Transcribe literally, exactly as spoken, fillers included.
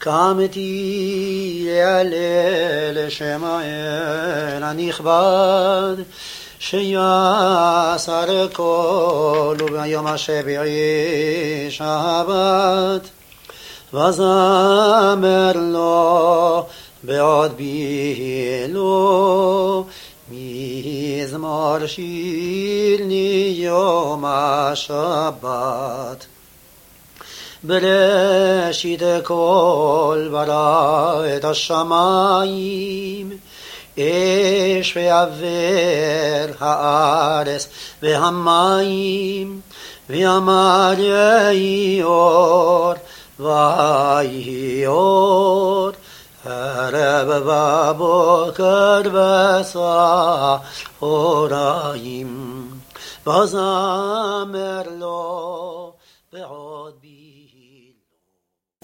קמתי להלל שם האל הנכבד שיעשר כל וביום השביעי שבת וזמר לו בעוד בילו מזמור שיר ליום השבת. בראשית כל ברא את השמיים אש ואוויר הארץ והמים ואמר יהי אור ויהי אור ערב ובוקר וצהריים וזמר לו בעוד